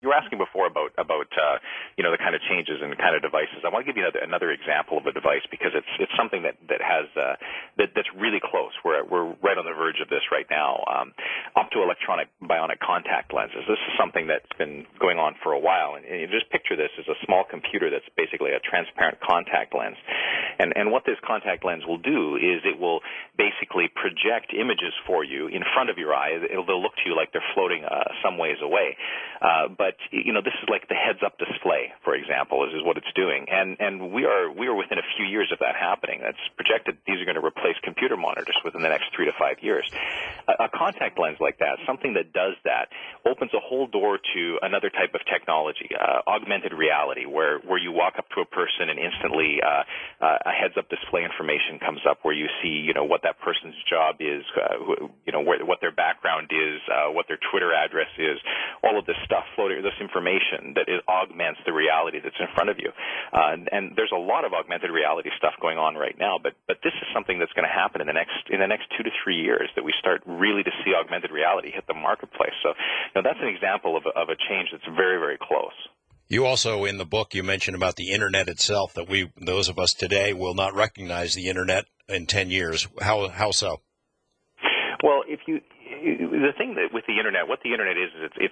you were asking before about the kind of changes and kind of devices. I want to give you another example of a device because it's something that's really close. We're right on the verge of this right now. Optoelectronic bionic contact lenses. This is something that's been going on for a while, and you just picture this as a small computer that's basically a transparent contact lens. And what this contact lens will do is it will basically project images for you in front of your eye. They'll look to you like they're floating some ways away. But this is like the heads-up display, for example, is what it's doing. And we are within a few years of that happening. That's projected. These are going to replace computer monitors within the next 3 to 5 years. A contact lens like that, something that does that, opens a whole door to another type of technology, augmented reality, where you walk up to a person and instantly a heads-up display information comes up where you see, what that person's job is, what their background is, what their Twitter address is, all of this stuff floating, this information that augments the reality that's in front of you. And there's a lot of augmented reality stuff going on right now, but this is something that's going to happen in the next 2 to 3 years, that we start really to see augmented reality hit the marketplace. So that's an example of a change that's very, very close. You also, in the book, you mentioned about the Internet itself, that those of us today will not recognize the Internet in 10 years. How so? Well, the thing that with the Internet, what the Internet is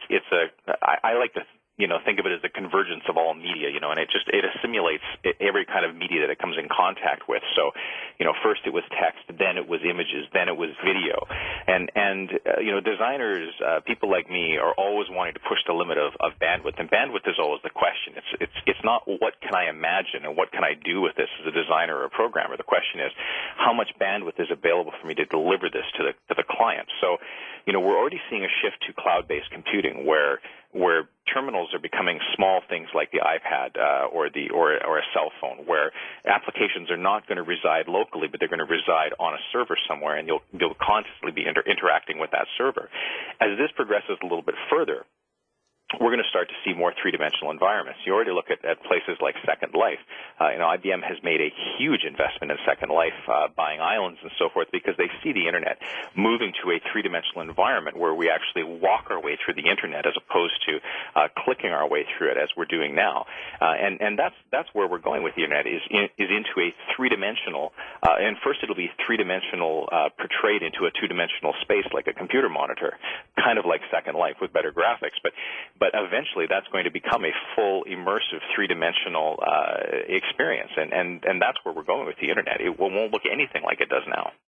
I like to think of it as the convergence of all media, and it assimilates every kind of media that it comes in contact with. So, first it was text, then it was images, then it was video. And designers, people like me, are always wanting to push the limit of bandwidth. And bandwidth is always the question. It's not what can I imagine and what can I do with this as a designer or a programmer. The question is, how much bandwidth is available for me to deliver this to the client? So, we're already seeing a shift to cloud-based computing where terminals are becoming small things like the iPad or a cell phone, where applications are not going to reside locally, but they're going to reside on a server somewhere, and you'll constantly be interacting with that server. As this progresses a little bit further, we're going to start to see more three-dimensional environments. You already look at places like Second Life. IBM has made a huge investment in Second Life, buying islands and so forth, because they see the Internet moving to a three-dimensional environment where we actually walk our way through the Internet as opposed to clicking our way through it as we're doing now. And that's where we're going with the Internet, is into a three-dimensional, and first it'll be three-dimensional portrayed into a two-dimensional space like a computer monitor, kind of like Second Life with better graphics. But eventually that's going to become a full immersive three-dimensional experience, and that's where we're going with the Internet. It won't look anything like it does now.